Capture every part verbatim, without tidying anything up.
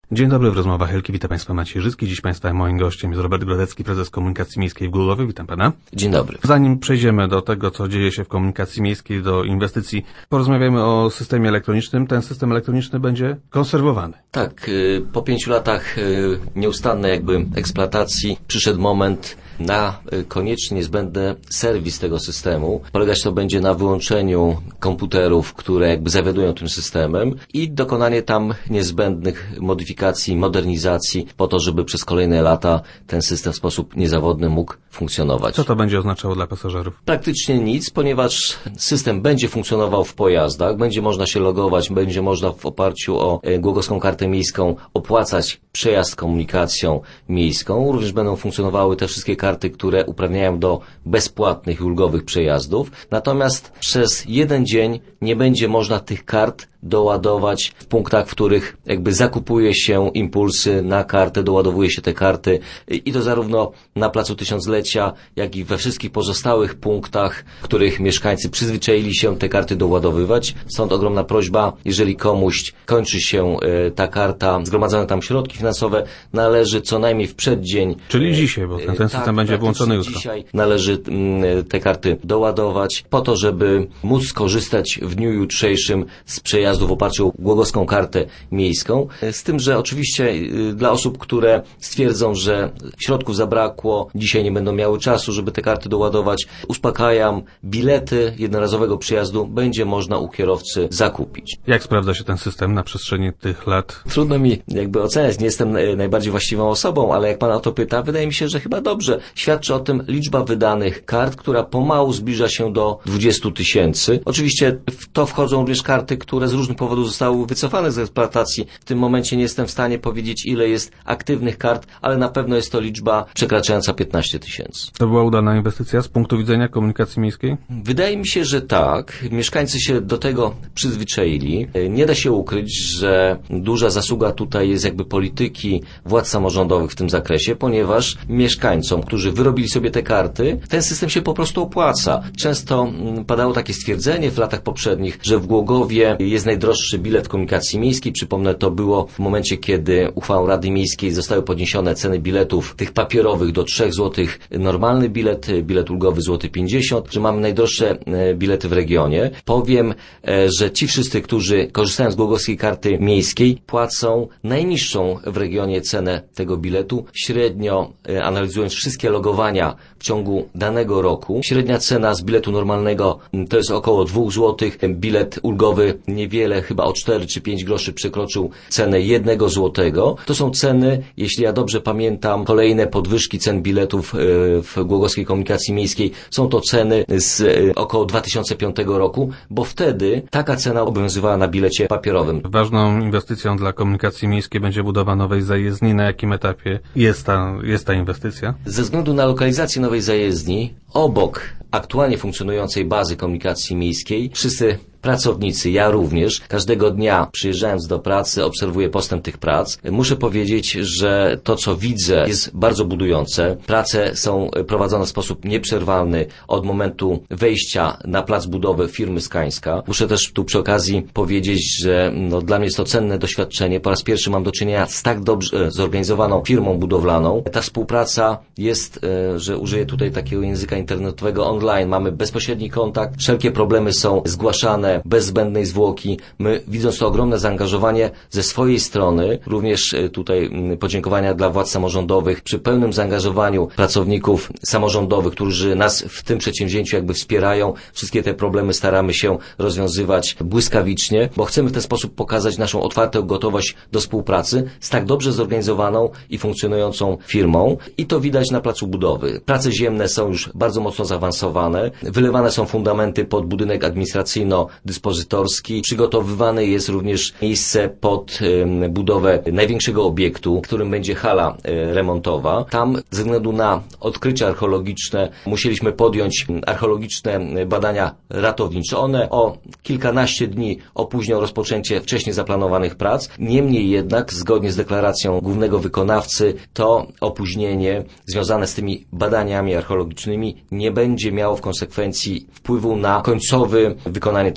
Dzień dobry, w rozmowach Helki. Witam Państwa, Maciej Życki. Dziś Państwa moim gościem jest Robert Grodecki, prezes Komunikacji Miejskiej w Głogowie. Witam Pana. Dzień dobry. Zanim przejdziemy do tego, co dzieje się w komunikacji miejskiej, do inwestycji, porozmawiamy o systemie elektronicznym. Ten system elektroniczny będzie konserwowany. Tak, po pięciu latach nieustannej jakby eksploatacji przyszedł moment na koniecznie niezbędny serwis tego systemu. Polegać to będzie na wyłączeniu komputerów, które jakby zawiadują tym systemem i dokonanie tam niezbędnych modyfikacji, modernizacji po to, żeby przez kolejne lata ten system w sposób niezawodny mógł funkcjonować. Co to będzie oznaczało dla pasażerów? Praktycznie nic, ponieważ system będzie funkcjonował w pojazdach, będzie można się logować, będzie można w oparciu o Głogowską Kartę Miejską opłacać przejazd komunikacją miejską. Również będą funkcjonowały te wszystkie karty, które uprawniają do bezpłatnych i ulgowych przejazdów. Natomiast przez jeden dzień nie będzie można tych kart doładować w punktach, w których jakby zakupuje się impulsy na kartę, doładowuje się te karty i to zarówno na Placu Tysiąclecia, jak i we wszystkich pozostałych punktach, w których mieszkańcy przyzwyczaili się te karty doładowywać. Stąd ogromna prośba, jeżeli komuś kończy się ta karta, zgromadzone tam środki finansowe, należy co najmniej w przeddzień. Czyli dzisiaj, bo ten, ten system tak, będzie włączony jutro. Dzisiaj należy te karty doładować po to, żeby móc skorzystać w dniu jutrzejszym z przejazdu w oparciu o Głogowską Kartę Miejską. Z tym, że oczywiście dla osób, które stwierdzą, że środków zabrakło, dzisiaj nie będą miały czasu, żeby te karty doładować, uspokajam, bilety jednorazowego przyjazdu będzie można u kierowcy zakupić. Jak sprawdza się ten system na przestrzeni tych lat? Trudno mi jakby oceniać, nie jestem najbardziej właściwą osobą, ale jak Pan o to pyta, wydaje mi się, że chyba dobrze. Świadczy o tym liczba wydanych kart, która pomału zbliża się do dwudziestu tysięcy. Oczywiście w to wchodzą również karty, które z różnych powodów zostały wycofane z eksploatacji. W tym momencie nie jestem w stanie powiedzieć, ile jest aktywnych kart, ale na pewno jest to liczba przekraczająca piętnaście tysięcy. To była udana inwestycja z punktu widzenia komunikacji miejskiej? Wydaje mi się, że tak. Mieszkańcy się do tego przyzwyczaili. Nie da się ukryć, że duża zasługa tutaj jest jakby polityki władz samorządowych w tym zakresie, ponieważ mieszkańcom, którzy wyrobili sobie te karty, ten system się po prostu opłaca. Często padało takie stwierdzenie w latach poprzednich, że w Głogowie jest najdroższy bilet komunikacji miejskiej. Przypomnę, to było w momencie, kiedy uchwałą Rady Miejskiej zostały podniesione ceny biletów tych papierowych do trzech złotych normalny bilet, bilet ulgowy złoty pięćdziesiąt, że mamy najdroższe bilety w regionie. Powiem, że ci wszyscy, którzy korzystają z Głogowskiej Karty Miejskiej, płacą najniższą w regionie cenę tego biletu. Średnio, analizując wszystkie logowania w ciągu danego roku, średnia cena z biletu normalnego to jest około dwóch złotych. Bilet ulgowy niewiele, chyba o cztery czy pięć groszy przekroczył cenę jednego złotego. To są ceny, jeśli ja dobrze pamiętam, kolejne podwyżki cen biletów w Głogowskiej Komunikacji Miejskiej. Są to ceny z około dwa tysiące piątego roku, bo wtedy taka cena obowiązywała na bilecie papierowym. Ważną inwestycją dla komunikacji miejskiej będzie budowa nowej zajezdni. Na jakim etapie jest ta, jest ta inwestycja? Ze względu na lokalizację nowej zajezdni, obok aktualnie funkcjonującej bazy komunikacji miejskiej, wszyscy pracownicy, ja również, każdego dnia przyjeżdżając do pracy obserwuję postęp tych prac. Muszę powiedzieć, że to, co widzę, jest bardzo budujące. Prace są prowadzone w sposób nieprzerwalny od momentu wejścia na plac budowy firmy Skańska. Muszę też tu przy okazji powiedzieć, że no, dla mnie jest to cenne doświadczenie. Po raz pierwszy mam do czynienia z tak dobrze zorganizowaną firmą budowlaną. Ta współpraca jest, że użyję tutaj takiego języka internetowego, online. Mamy bezpośredni kontakt. Wszelkie problemy są zgłaszane bez zbędnej zwłoki. My, widząc to ogromne zaangażowanie ze swojej strony, również tutaj podziękowania dla władz samorządowych, przy pełnym zaangażowaniu pracowników samorządowych, którzy nas w tym przedsięwzięciu jakby wspierają, wszystkie te problemy staramy się rozwiązywać błyskawicznie, bo chcemy w ten sposób pokazać naszą otwartą gotowość do współpracy z tak dobrze zorganizowaną i funkcjonującą firmą i to widać na placu budowy. Prace ziemne są już bardzo mocno zaawansowane, wylewane są fundamenty pod budynek administracyjno dyspozytorski. Przygotowywane jest również miejsce pod y, budowę największego obiektu, którym będzie hala y, remontowa. Tam ze względu na odkrycia archeologiczne musieliśmy podjąć archeologiczne badania ratownicze. One o kilkanaście dni opóźnią rozpoczęcie wcześniej zaplanowanych prac. Niemniej jednak, zgodnie z deklaracją głównego wykonawcy, to opóźnienie związane z tymi badaniami archeologicznymi nie będzie miało w konsekwencji wpływu na końcowe wykonanie tych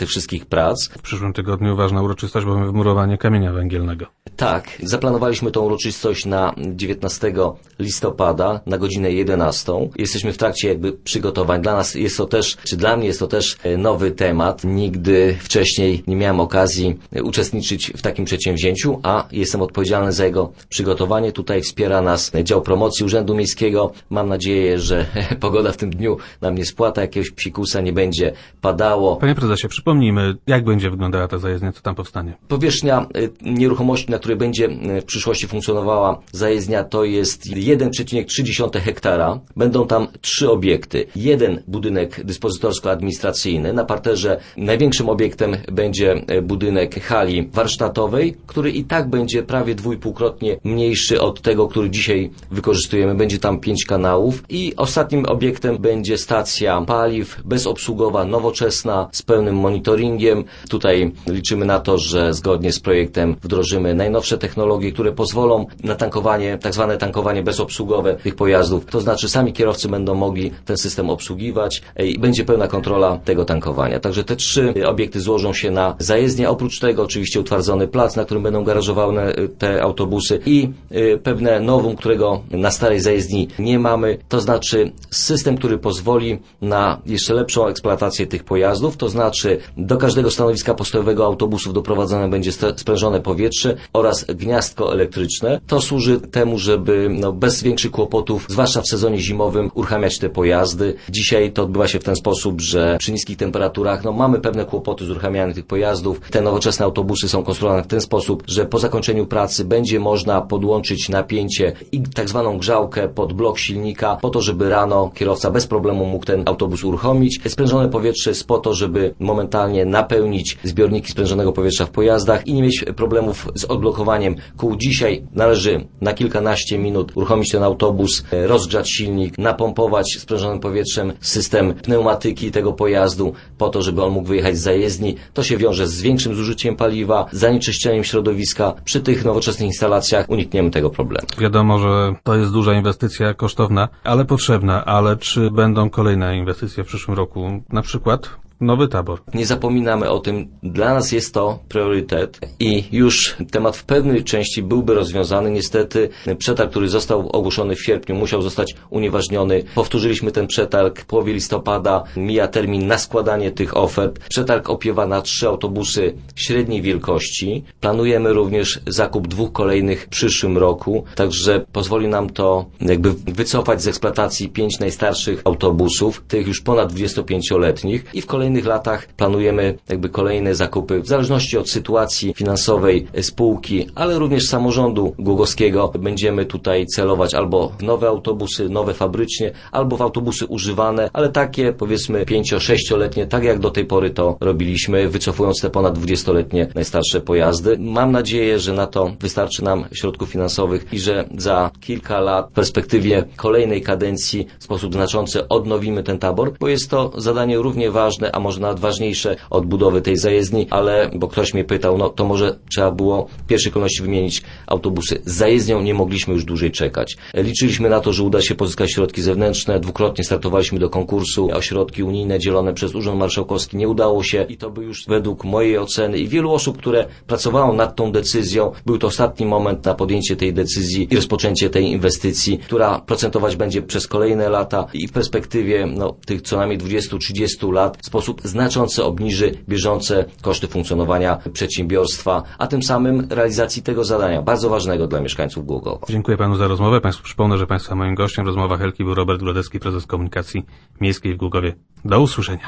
wszystkich prac. W przyszłym tygodniu ważna uroczystość, bo wymurowanie kamienia węgielnego. Tak, zaplanowaliśmy tą uroczystość na dziewiętnastego listopada na godzinę jedenastą. Jesteśmy w trakcie jakby przygotowań. Dla nas jest to też, czy dla mnie jest to też nowy temat. Nigdy wcześniej nie miałem okazji uczestniczyć w takim przedsięwzięciu, a jestem odpowiedzialny za jego przygotowanie. Tutaj wspiera nas dział promocji Urzędu Miejskiego. Mam nadzieję, że pogoda w tym dniu nam nie spłata, jakiegoś psikusa nie będzie padało. Panie prezesie, przypomnijmy, jak będzie wyglądała ta zajezdnia, co tam powstanie. Powierzchnia nieruchomości, na której będzie w przyszłości funkcjonowała zajezdnia, to jest jeden przecinek trzy hektara. Będą tam trzy obiekty. Jeden budynek dyspozytorsko-administracyjny. Na parterze największym obiektem będzie budynek hali warsztatowej, który i tak będzie prawie dwójpółkrotnie mniejszy od tego, który dzisiaj wykorzystujemy. Będzie tam pięć kanałów i ostatnim obiektem będzie stacja paliw bezobsługowa, nowoczesna, z pełnym monitoringiem. Tutaj liczymy na to, że zgodnie z projektem wdrożymy najnowsze technologie, które pozwolą na tankowanie, tak zwane tankowanie bezobsługowe tych pojazdów. To znaczy sami kierowcy będą mogli ten system obsługiwać i będzie pełna kontrola tego tankowania. Także te trzy obiekty złożą się na zajezdnię. Oprócz tego oczywiście utwardzony plac, na którym będą garażowane te autobusy i pewne nowum, którego na starej zajezdni nie mamy. To znaczy system, który pozwoli na jeszcze lepszą eksploatację tych pojazdów. To znaczy do każdego stanowiska postojowego autobusów doprowadzone będzie sprężone powietrze oraz gniazdko elektryczne. To służy temu, żeby no, bez większych kłopotów, zwłaszcza w sezonie zimowym, uruchamiać te pojazdy. Dzisiaj to odbywa się w ten sposób, że przy niskich temperaturach no, mamy pewne kłopoty z uruchamianiem tych pojazdów. Te nowoczesne autobusy są konstruowane w ten sposób, że po zakończeniu pracy będzie można podłączyć napięcie i tak zwaną grzałkę pod blok silnika po to, żeby rano kierowca bez problemu mógł ten autobus uruchomić. Sprężone powietrze jest po to, żeby momentalnie napełnić zbiorniki sprężonego powietrza w pojazdach i nie mieć problemów z odblokowaniem kół. Dzisiaj należy na kilkanaście minut uruchomić ten autobus, rozgrzać silnik, napompować sprężonym powietrzem system pneumatyki tego pojazdu po to, żeby on mógł wyjechać z zajezdni. To się wiąże z większym zużyciem paliwa, zanieczyszczeniem środowiska. Przy tych nowoczesnych instalacjach unikniemy tego problemu. Wiadomo, że to jest duża inwestycja, kosztowna, ale potrzebna. Ale czy będą kolejne inwestycje w przyszłym roku? Na przykład Nowy Tabor. Nie zapominamy o tym, dla nas jest to priorytet i już temat w pewnej części byłby rozwiązany. Niestety przetarg, który został ogłoszony w sierpniu, musiał zostać unieważniony. Powtórzyliśmy ten przetarg w połowie listopada. Mija termin na składanie tych ofert. Przetarg opiewa na trzy autobusy średniej wielkości. Planujemy również zakup dwóch kolejnych w przyszłym roku, także pozwoli nam to jakby wycofać z eksploatacji pięć najstarszych autobusów, tych już ponad dwudziestopięcioletnich i w kolejnych latach planujemy jakby kolejne zakupy w zależności od sytuacji finansowej spółki, ale również samorządu głogowskiego. Będziemy tutaj celować albo w nowe autobusy, nowe fabrycznie, albo w autobusy używane, ale takie powiedzmy pięcio-sześcioletnie, tak jak do tej pory to robiliśmy, wycofując te ponad dwudziestoletnie najstarsze pojazdy. Mam nadzieję, że na to wystarczy nam środków finansowych i że za kilka lat w perspektywie kolejnej kadencji w sposób znaczący odnowimy ten tabor, bo jest to zadanie równie ważne, a może nawet ważniejsze od budowy tej zajezdni, ale, bo ktoś mnie pytał, no to może trzeba było w pierwszej kolejności wymienić autobusy. Z zajezdnią nie mogliśmy już dłużej czekać. Liczyliśmy na to, że uda się pozyskać środki zewnętrzne. Dwukrotnie startowaliśmy do konkursu o środki unijne dzielone przez Urząd Marszałkowski. Nie udało się i to by już według mojej oceny i wielu osób, które pracowało nad tą decyzją, był to ostatni moment na podjęcie tej decyzji i rozpoczęcie tej inwestycji, która procentować będzie przez kolejne lata i w perspektywie no, tych co najmniej dwudziestu trzydziestu lat w sposób znacząco obniży bieżące koszty funkcjonowania przedsiębiorstwa, a tym samym realizacji tego zadania, bardzo ważnego dla mieszkańców Głogowa. Dziękuję panu za rozmowę. Państwu przypomnę, że państwa moim gościem w rozmowach Helki był Robert Grodecki, prezes komunikacji miejskiej w Głogowie. Do usłyszenia.